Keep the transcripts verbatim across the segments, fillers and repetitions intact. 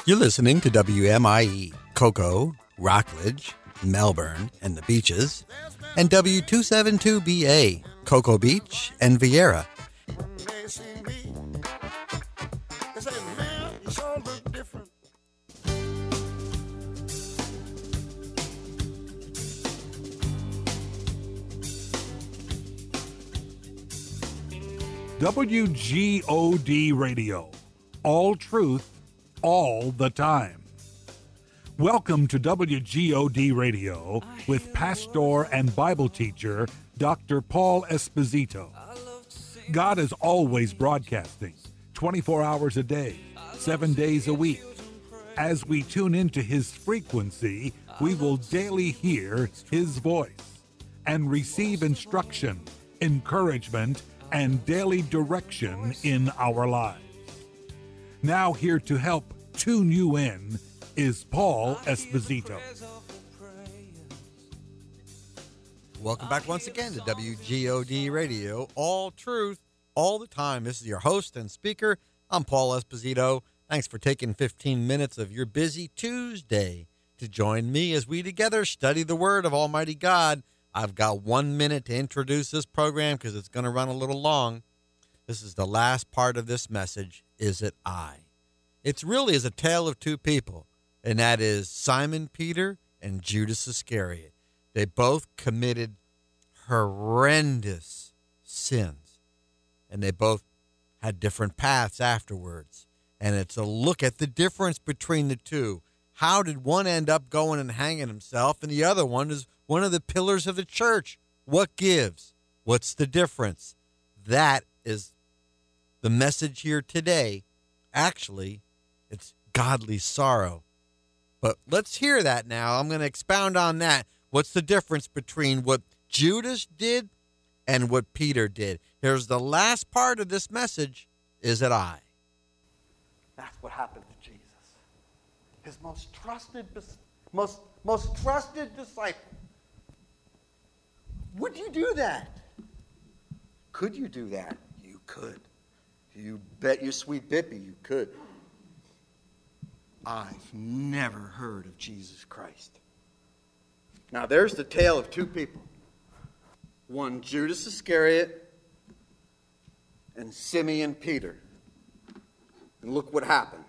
You're listening to W M I E, Cocoa, Rockledge, Melbourne, and the Beaches, and W two seventy-two B A, Cocoa Beach and Vieira. W G O D Radio. All truth, all the time. Welcome to W G O D Radio with pastor and Bible teacher Doctor Paul Esposito. God is always broadcasting, twenty-four hours a day, seven days a week. As we tune into his frequency, we will daily hear his voice and receive instruction, encouragement, and daily direction in our lives. Now here to help tune you in is Paul Esposito. Welcome back once again to W G O D Radio, all truth, all the time. This is your host and speaker. I'm Paul Esposito. Thanks for taking fifteen minutes of your busy Tuesday to join me as we together study the Word of Almighty God. I've got one minute to introduce this program because it's going to run a little long. This is the last part of this message, Is It I? It's really is a tale of two people, and that is Simon Peter and Judas Iscariot. They both committed horrendous sins, and they both had different paths afterwards. And it's a look at the difference between the two. How did one end up going and hanging himself, and the other one is one of the pillars of the church? What gives? What's the difference? That is the message here today. Actually, it's godly sorrow. But let's hear that now. I'm going to expound on that. What's the difference between what Judas did and what Peter did? Here's the last part of this message, Is It I? That's what happened to Jesus. His most trusted, most, most trusted disciple. Would you do that? Could you do that? You could. You bet your sweet bippy you could. I've never heard of Jesus Christ. Now there's the tale of two people. One, Judas Iscariot, and Simeon Peter. And look what happened.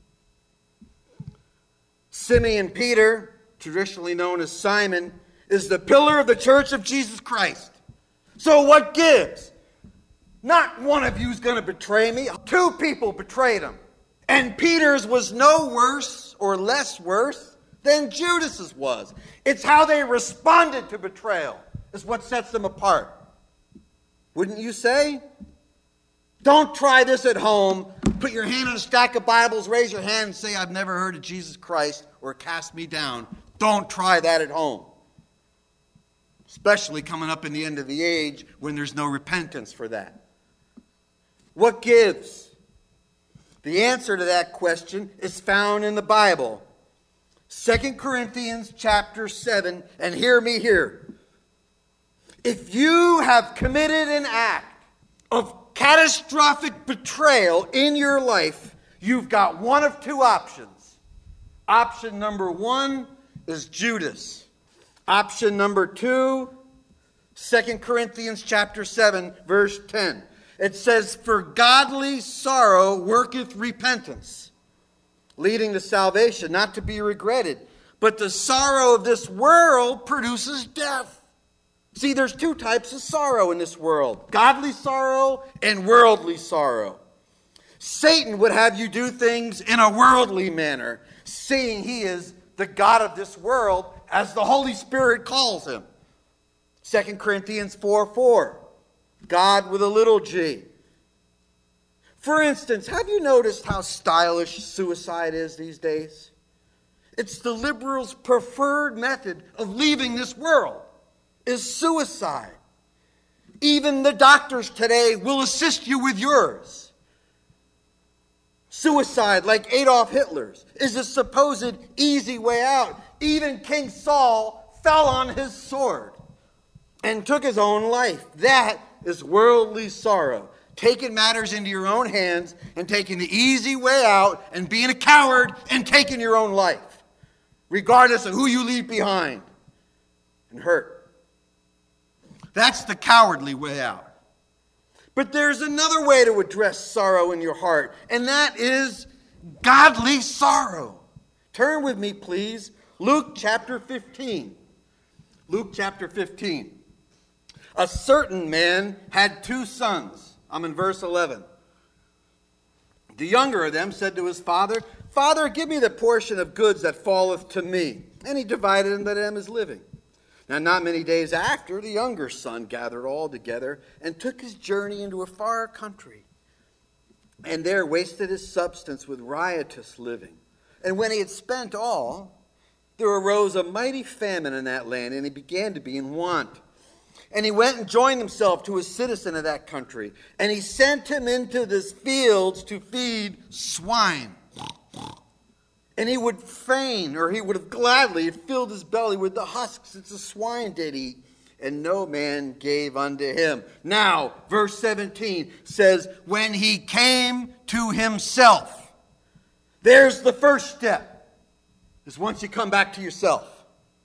Simeon Peter, traditionally known as Simon, is the pillar of the church of Jesus Christ. So what gives? Not one of you is going to betray me. Two people betrayed him. And Peter's was no worse or less worse than Judas's was. It's how they responded to betrayal is what sets them apart. Wouldn't you say? Don't try this at home. Put your hand on a stack of Bibles, raise your hand and say, I've never heard of Jesus Christ, or cast me down. Don't try that at home. Especially coming up in the end of the age when there's no repentance for that. What gives? The answer to that question is found in the Bible. Second Corinthians chapter seven, and hear me here. If you have committed an act of catastrophic betrayal in your life, you've got one of two options. Option number one is Judas. Option number two, Second Corinthians chapter seven, verse ten. It says, for godly sorrow worketh repentance, leading to salvation, not to be regretted. But the sorrow of this world produces death. See, there's two types of sorrow in this world. Godly sorrow and worldly sorrow. Satan would have you do things in a worldly manner, seeing he is the God of this world, as the Holy Spirit calls him. Second Corinthians four four. God with a little g. For instance, have you noticed how stylish suicide is these days? It's the liberals' preferred method of leaving this world, is suicide. Even the doctors today will assist you with yours. Suicide, like Adolf Hitler's, is a supposed easy way out. Even King Saul fell on his sword and took his own life. That is worldly sorrow. taking matters into your own hands and taking the easy way out and being a coward and taking your own life, regardless of who you leave behind and hurt. That's the cowardly way out. But there's another way to address sorrow in your heart, and that is godly sorrow. Turn with me, please. Luke chapter fifteen. Luke chapter fifteen. A certain man had two sons. I'm in verse eleven. The younger of them said to his father, Father, give me the portion of goods that falleth to me. And he divided unto them his living. Now not many days after, the younger son gathered all together and took his journey into a far country, and there wasted his substance with riotous living. And when he had spent all, there arose a mighty famine in that land, and he began to be in want. And he went and joined himself to a citizen of that country, and he sent him into the fields to feed swine. And he would fain, or he would have gladly have filled his belly with the husks that the swine did eat, and no man gave unto him. Now, verse seventeen says, when he came to himself, there's the first step, is once you come back to yourself.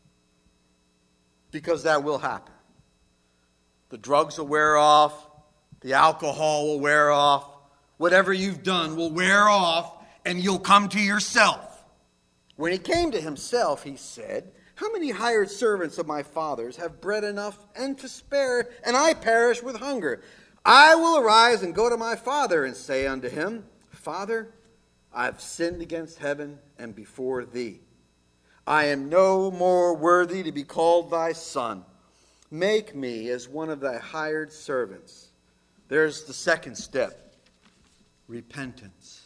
Because that will happen. The drugs will wear off, the alcohol will wear off, whatever you've done will wear off, and you'll come to yourself. When he came to himself, he said, how many hired servants of my father's have bread enough and to spare, and I perish with hunger? I will arise and go to my father and say unto him, Father, I have sinned against heaven and before thee. I am no more worthy to be called thy son. Make me as one of thy hired servants. There's the second step, repentance.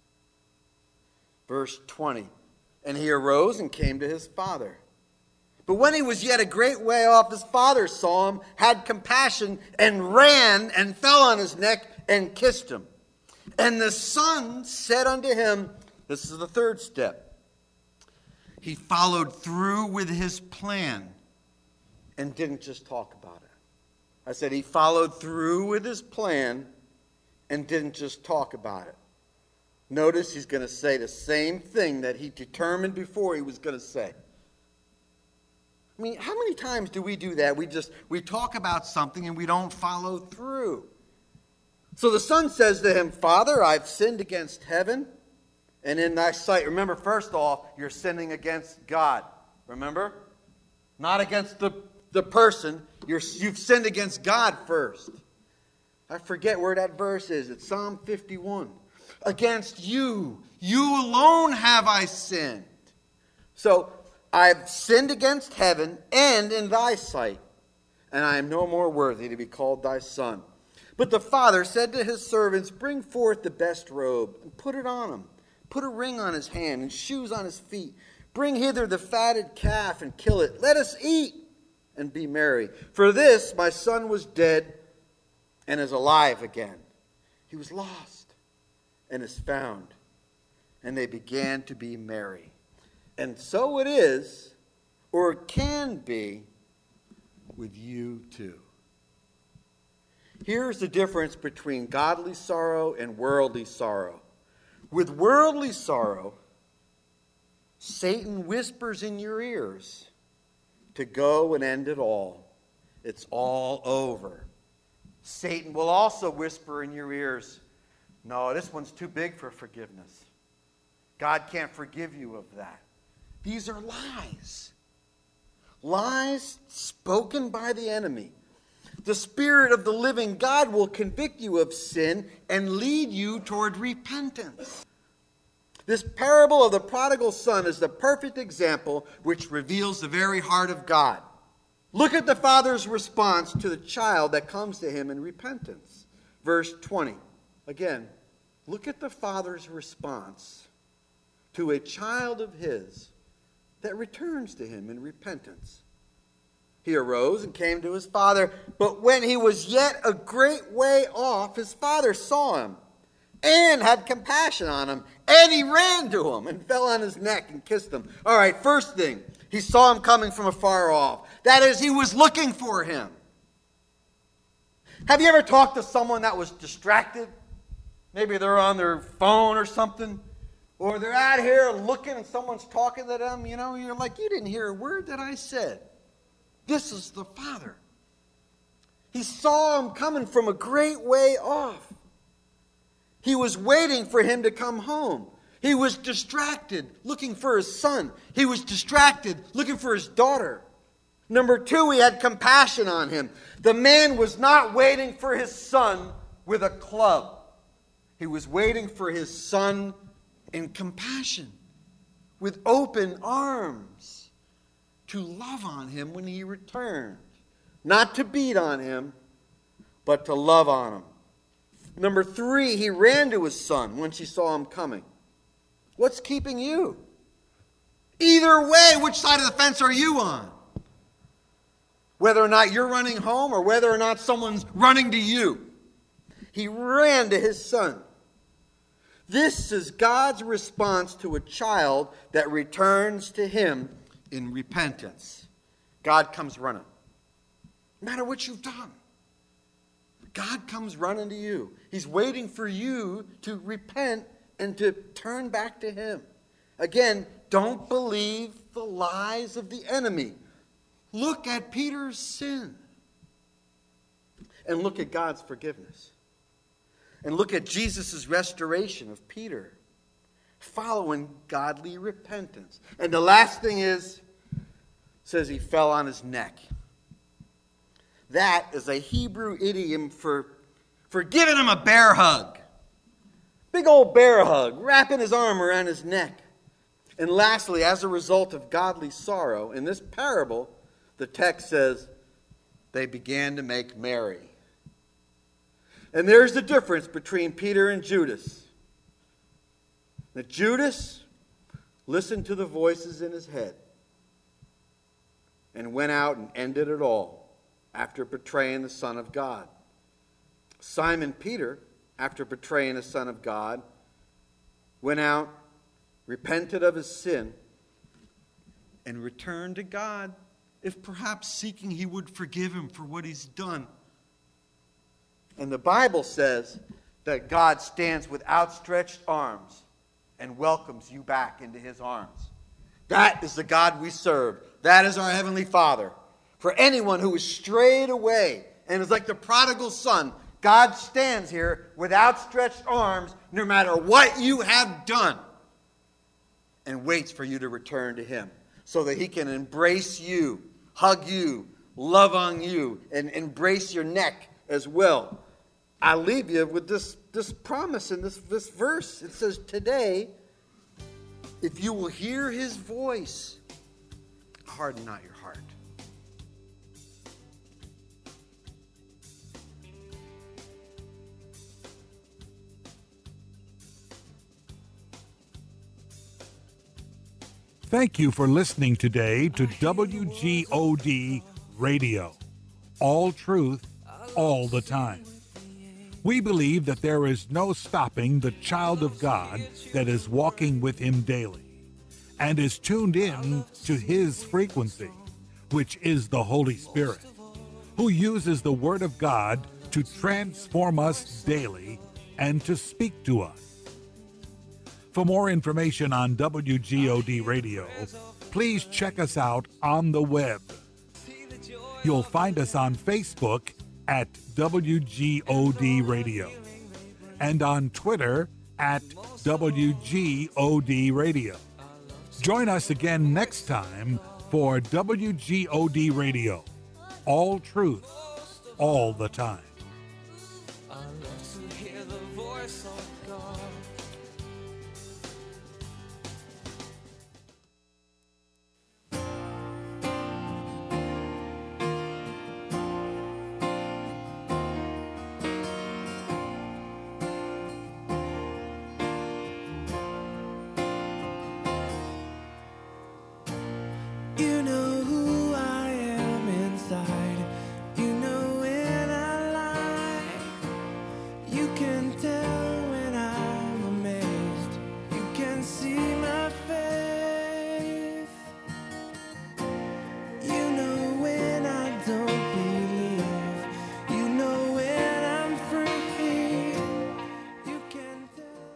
Verse twenty. And he arose and came to his father. But when he was yet a great way off, his father saw him, had compassion, and ran and fell on his neck and kissed him. And the son said unto him, this is the third step. He followed through with his plan and didn't just talk about it. I said he followed through with his plan and didn't just talk about it. Notice he's going to say the same thing that he determined before he was going to say. I mean, how many times do we do that? We just, we talk about something and we don't follow through. So the son says to him, Father, I've sinned against heaven and in thy sight. Remember, first off, you're sinning against God. Remember? Not against the, the person. You're, you've sinned against God first. I forget where that verse is. It's Psalm fifty-one. Against you, you alone have I sinned. So, I've sinned against heaven and in thy sight, and I am no more worthy to be called thy son. But the father said to his servants, bring forth the best robe, and put it on him. Put a ring on his hand, and shoes on his feet. Bring hither the fatted calf, and kill it. Let us eat, and be merry. For this my son was dead, and is alive again. He was lost, and is found. And they began to be merry. And so it is, or it can be, with you too. Here's the difference between godly sorrow and worldly sorrow. With worldly sorrow, Satan whispers in your ears to go and end it all. It's all over. Satan will also whisper in your ears, no, this one's too big for forgiveness. God can't forgive you of that. These are lies. Lies spoken by the enemy. The Spirit of the living God will convict you of sin and lead you toward repentance. This parable of the prodigal son is the perfect example which reveals the very heart of God. Look at the father's response to the child that comes to him in repentance. Verse twenty. Again, look at the father's response to a child of his that returns to him in repentance. He arose and came to his father, but when he was yet a great way off, his father saw him and had compassion on him, and he ran to him and fell on his neck and kissed him. All right, first thing, he saw him coming from afar off. That is, he was looking for him. Have you ever talked to someone that was distracted? Maybe they're on their phone or something, or they're out here looking and someone's talking to them, you know, you're like, you didn't hear a word that I said. This is the Father. He saw him coming from a great way off. He was waiting for him to come home. He was distracted looking for his son. He was distracted looking for his daughter. Number two, he had compassion on him. The man was not waiting for his son with a club. He was waiting for his son in compassion, with open arms, to love on him when he returned. Not to beat on him, but to love on him. Number three, he ran to his son once he saw him coming. What's keeping you? Either way, which side of the fence are you on? Whether or not you're running home or whether or not someone's running to you. He ran to his son. This is God's response to a child that returns to him in repentance. God comes running. No matter what you've done, God comes running to you. He's waiting for you to repent and to turn back to him. Again, don't believe the lies of the enemy. Look at Peter's sin. And look at God's forgiveness. And look at Jesus' restoration of Peter, following godly repentance. And the last thing is, says he fell on his neck. That is a Hebrew idiom for, for giving him a bear hug. Big old bear hug, wrapping his arm around his neck. And lastly, as a result of godly sorrow, in this parable, the text says, they began to make merry. And there's the difference between Peter and Judas. That Judas listened to the voices in his head and went out and ended it all after betraying the Son of God. Simon Peter, after betraying the Son of God, went out, repented of his sin, and returned to God, if perhaps seeking he would forgive him for what he's done. And the Bible says that God stands with outstretched arms and welcomes you back into his arms. That is the God we serve. That is our Heavenly Father. For anyone who is strayed away and is like the prodigal son, God stands here with outstretched arms no matter what you have done and waits for you to return to him so that he can embrace you, hug you, love on you, and embrace your neck as well. I leave you with this, this promise in this, this verse. It says, today, if you will hear his voice, harden not your heart. Thank you for listening today to W G O D Radio. All truth, all the time. We believe that there is no stopping the child of God that is walking with him daily and is tuned in to his frequency, which is the Holy Spirit, who uses the Word of God to transform us daily and to speak to us. For more information on W G O D Radio, please check us out on the web. You'll find us on Facebook at W G O D Radio and on Twitter at W G O D Radio. Join us again next time for W G O D Radio. All truth, all the time. I love to hear the voice of God.